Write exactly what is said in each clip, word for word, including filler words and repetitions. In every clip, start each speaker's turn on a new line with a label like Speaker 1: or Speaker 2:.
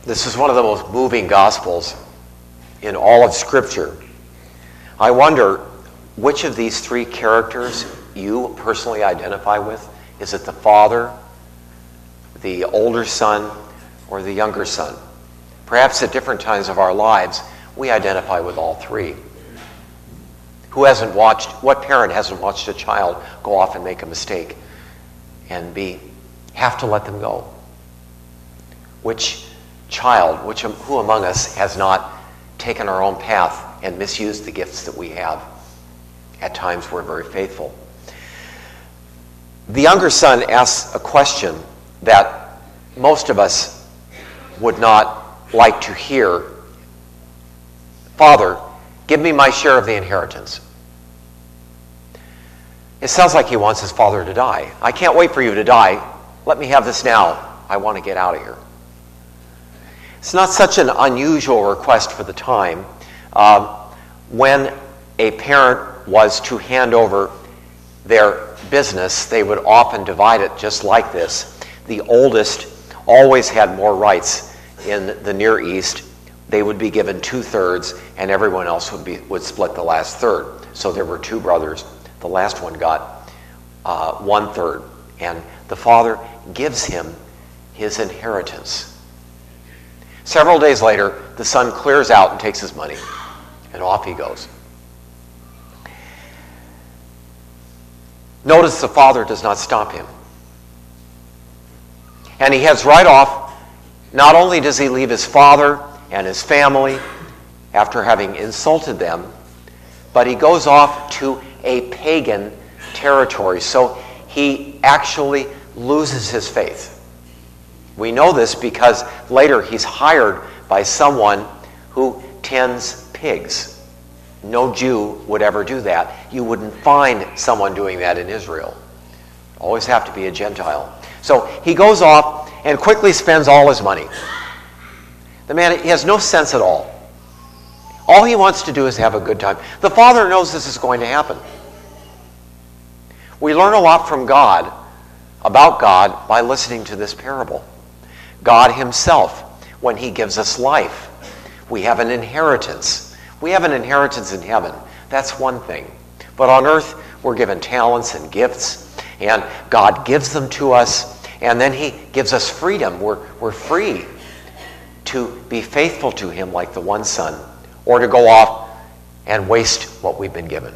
Speaker 1: This is one of the most moving Gospels in all of Scripture. I wonder which of these three characters you personally identify with. Is it the father, the older son, or the younger son? Perhaps at different times of our lives, we identify with all three. Who hasn't watched, what parent hasn't watched a child go off and make a mistake and be, have to let them go? Which child, which, who among us has not taken our own path and misused the gifts that we have? At times we're very faithful. The younger son asks a question that most of us would not like to hear. Father, give me my share of the inheritance. It sounds like he wants his father to die. I can't wait for you to die. Let me have this now. I want to get out of here. It's not such an unusual request for the time. Um, when a parent was to hand over their business, they would often divide it just like this. The oldest always had more rights in the Near East. They would be given two-thirds, and everyone else would be would split the last third. So there were two brothers. The last one got uh, one-third, and the father gives him his inheritance. Several days later, the son clears out and takes his money, and off he goes. Notice the father does not stop him. And he heads right off. Not only does he leave his father and his family after having insulted them, but he goes off to a pagan territory. So he actually loses his faith. We know this because later he's hired by someone who tends pigs. No Jew would ever do that. You wouldn't find someone doing that in Israel. Always have to be a Gentile. So he goes off and quickly spends all his money. The man, he has no sense at all. All he wants to do is have a good time. The father knows this is going to happen. We learn a lot from God, about God, by listening to this parable. God himself, when he gives us life, we have an inheritance. We have an inheritance in heaven. That's one thing. But on earth, we're given talents and gifts, and God gives them to us, and then he gives us freedom. We're, we're free to be faithful to him like the one son, or to go off and waste what we've been given.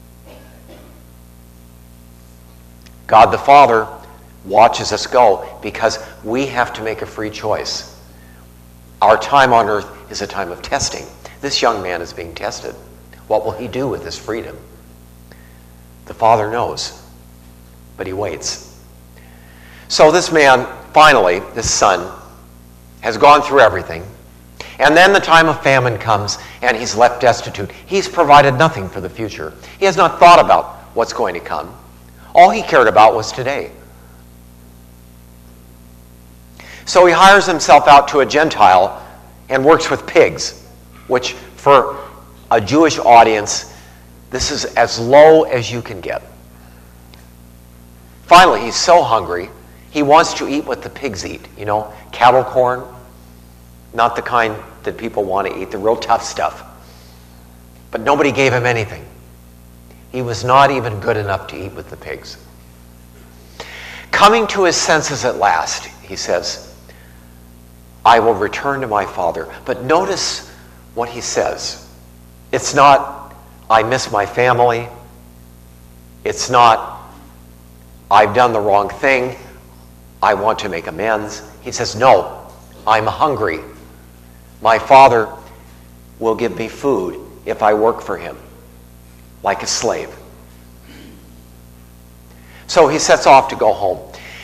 Speaker 1: God the Father watches us go because we have to make a free choice. Our time on earth is a time of testing. This young man is being tested. What will he do with his freedom? The father knows, but he waits. So this man, finally, this son, has gone through everything. And then the time of famine comes, and he's left destitute. He's provided nothing for the future. He has not thought about what's going to come. All he cared about was today. So he hires himself out to a Gentile and works with pigs, which for a Jewish audience, this is as low as you can get. Finally, he's so hungry, he wants to eat what the pigs eat. You know, cattle corn, not the kind that people want to eat, the real tough stuff. But nobody gave him anything. He was not even good enough to eat with the pigs. Coming to his senses at last, he says, I will return to my father. But notice what he says. It's not, I miss my family. It's not, I've done the wrong thing. I want to make amends. He says, no, I'm hungry. My father will give me food if I work for him, like a slave. So he sets off to go home.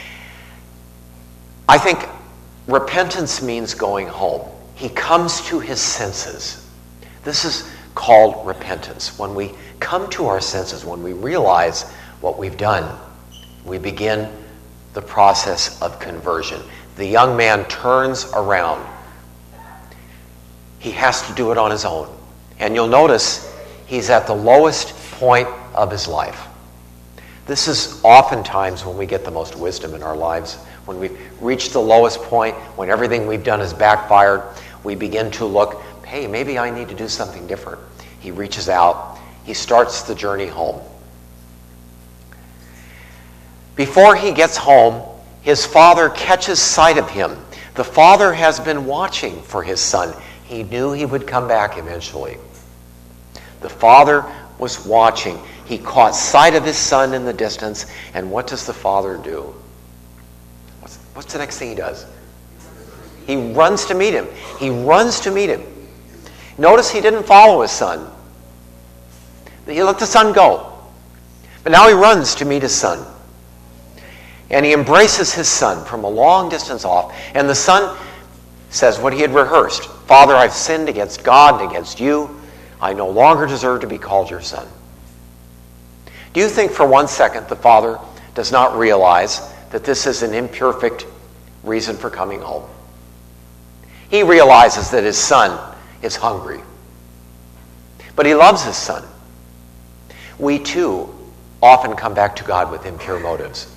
Speaker 1: I think repentance means going home. He comes to his senses. This is called repentance. When we come to our senses, when we realize what we've done, we begin the process of conversion. The young man turns around. He has to do it on his own. And you'll notice he's at the lowest point of his life. This is oftentimes when we get the most wisdom in our lives, When we've reached the lowest point, when everything we've done has backfired, we begin to look, hey, maybe I need to do something different. He reaches out. He starts the journey home. Before he gets home, his father catches sight of him. The father has been watching for his son. He knew he would come back eventually. The father was watching. He caught sight of his son in the distance, and what does the father do? What's, what's the next thing he does? He runs to meet him. He runs to meet him. Notice he didn't follow his son. He let the son go. But now he runs to meet his son. And he embraces his son from a long distance off. And the son says what he had rehearsed. Father, I've sinned against God and against you. I no longer deserve to be called your son. Do you think for one second the father does not realize that this is an imperfect reason for coming home? He realizes that his son is hungry. But he loves his son. We too often come back to God with impure motives.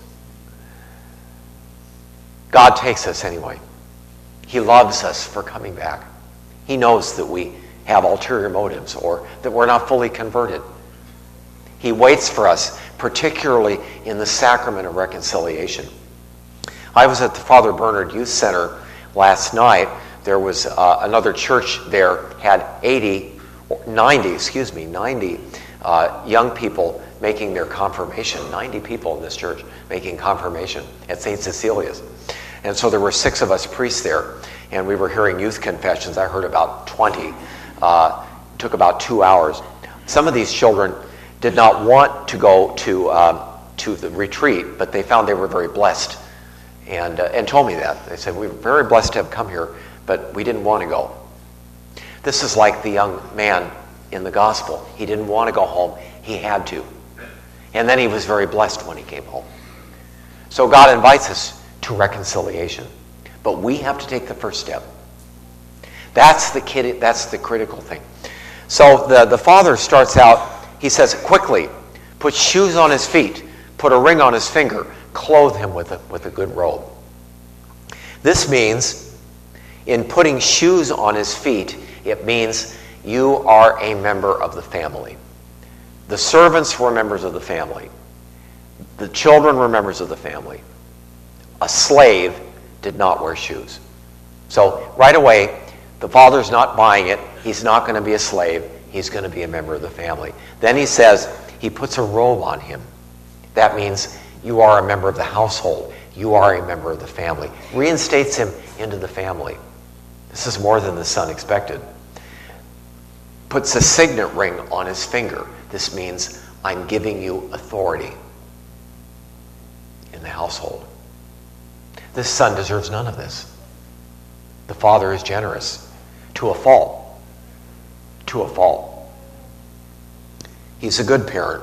Speaker 1: God takes us anyway. He loves us for coming back. He knows that we have ulterior motives or that we're not fully converted. He waits for us, particularly in the sacrament of reconciliation. I was at the Father Bernard Youth Center last night. There was uh, another church there, had eighty, ninety, excuse me, ninety uh, young people making their confirmation. ninety people in this church making confirmation at Saint Cecilia's. And so there were six of us priests there, and we were hearing youth confessions. I heard about twenty. Uh, took about two hours. Some of these children did not want to go to um, to the retreat, but they found they were very blessed, and uh, and told me that. They said, we were very blessed to have come here, but we didn't want to go. This is like the young man in the gospel. He didn't want to go home. He had to. And then he was very blessed when he came home. So God invites us to reconciliation. But we have to take the first step. That's the kid, that's the critical thing. So the, the father starts out, he says, quickly, put shoes on his feet, put a ring on his finger, clothe him with a, with a good robe. This means, in putting shoes on his feet, it means you are a member of the family. The servants were members of the family. The children were members of the family. A slave did not wear shoes. So right away, the father's not buying it. He's not going to be a slave. He's going to be a member of the family. Then he says, he puts a robe on him. That means you are a member of the household. You are a member of the family. Reinstates him into the family. This is more than the son expected. Puts a signet ring on his finger. This means I'm giving you authority in the household. This son deserves none of this. The father is generous to a fault. To a fault. He's a good parent.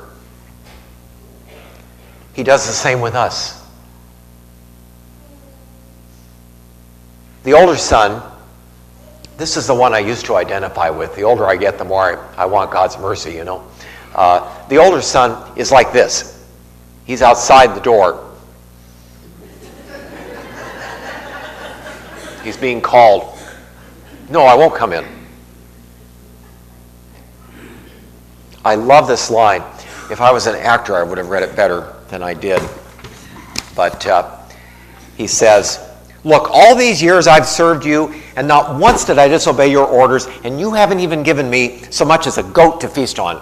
Speaker 1: He does the same with us. The older son, this is the one I used to identify with. The older I get, the more I, I want God's mercy, you know. Uh, the older son is like this. He's outside the door. He's being called. No, I won't come in. I love this line. If I was an actor, I would have read it better than I did. But uh, he says, look, all these years I've served you, and not once did I disobey your orders, and you haven't even given me so much as a goat to feast on.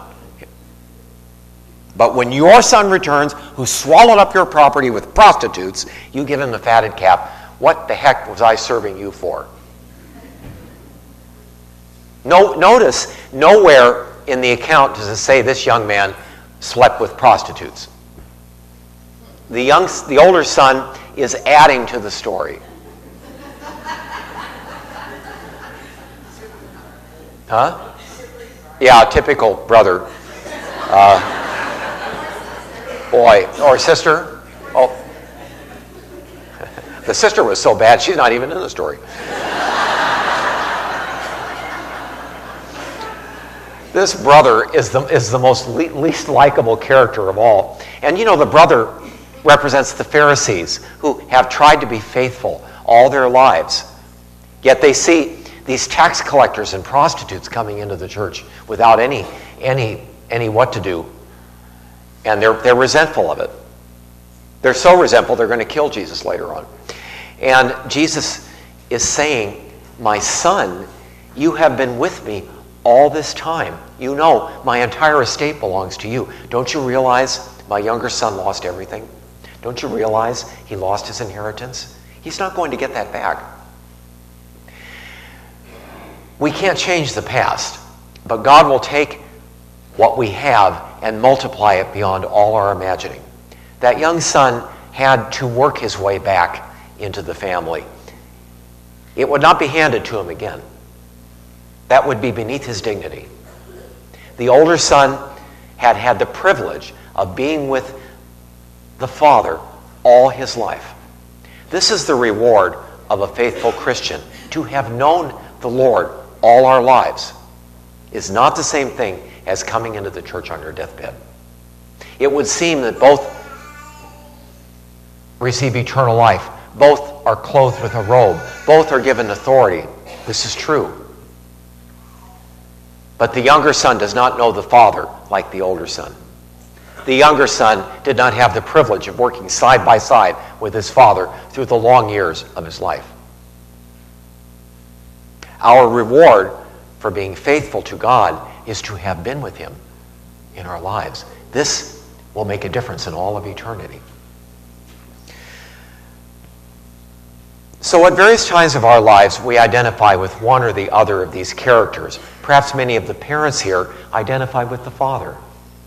Speaker 1: But when your son returns, who swallowed up your property with prostitutes, you give him the fatted calf. What the heck was I serving you for? No, notice, nowhere in the account does it say this young man slept with prostitutes. The young, the older son is adding to the story. Huh? Yeah, typical brother. Uh, boy, or sister. Oh. The sister was so bad, she's not even in the story. This brother is the, is the most le- least likable character of all. And you know, the brother represents the Pharisees, who have tried to be faithful all their lives. Yet they see these tax collectors and prostitutes coming into the church without any, any, any what to do. And they're, they're resentful of it. They're so resentful they're going to kill Jesus later on. And Jesus is saying, my son, you have been with me all this time. You know my entire estate belongs to you. Don't you realize my younger son lost everything? Don't you realize he lost his inheritance? He's not going to get that back. We can't change the past, but God will take what we have and multiply it beyond all our imagining. That young son had to work his way back into the family. It would not be handed to him again. That would be beneath his dignity. The older son had had the privilege of being with the Father all his life. This is the reward of a faithful Christian. To have known the Lord all our lives is not the same thing as coming into the church on your deathbed. It would seem that both receive eternal life. Both are clothed with a robe. Both are given authority. This is true. But the younger son does not know the Father like the older son. The younger son did not have the privilege of working side by side with his father through the long years of his life. Our reward for being faithful to God is to have been with him in our lives. This will make a difference in all of eternity. So at various times of our lives, we identify with one or the other of these characters. Perhaps many of the parents here identify with the father.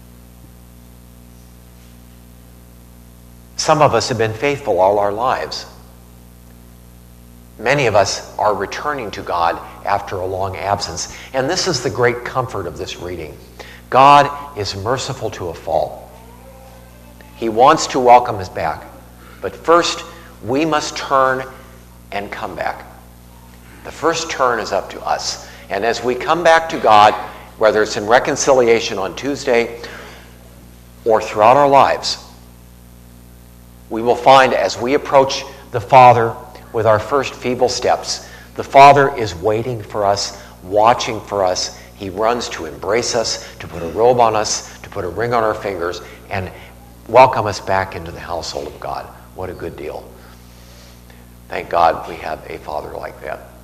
Speaker 1: Some of us have been faithful all our lives. Many of us are returning to God after a long absence. And this is the great comfort of this reading. God is merciful to a fault. He wants to welcome us back. But first, we must turn and come back. The first turn is up to us. And as we come back to God, whether it's in reconciliation on Tuesday or throughout our lives, we will find as we approach the Father with our first feeble steps, the Father is waiting for us, watching for us. He runs to embrace us, to put a robe on us, to put a ring on our fingers, and welcome us back into the household of God. What a good deal. Thank God we have a Father like that.